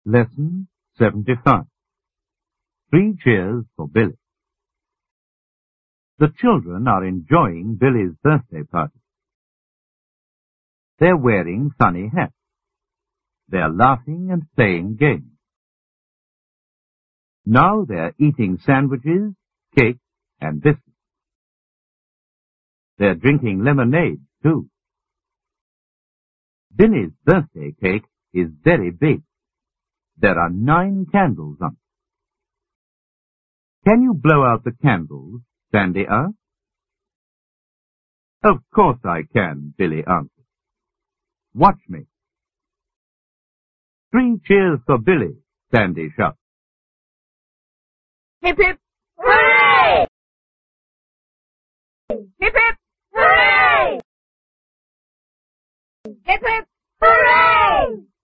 Lesson 75. 3 cheers for Billy. The children are enjoying Billy's birthday party. They're wearing funny hats. They're laughing and playing games. Now they're eating sandwiches, cake, and biscuits. They're drinking lemonade, too. Billy's birthday cake is very big. There are 9 candles on it. Can you blow out the candles? Sandy asked. Of course I can, Billy answered. Watch me. 3 cheers for Billy, Sandy shouted. Hip hip, hooray! Hip hip, hooray! Hip hip, hooray!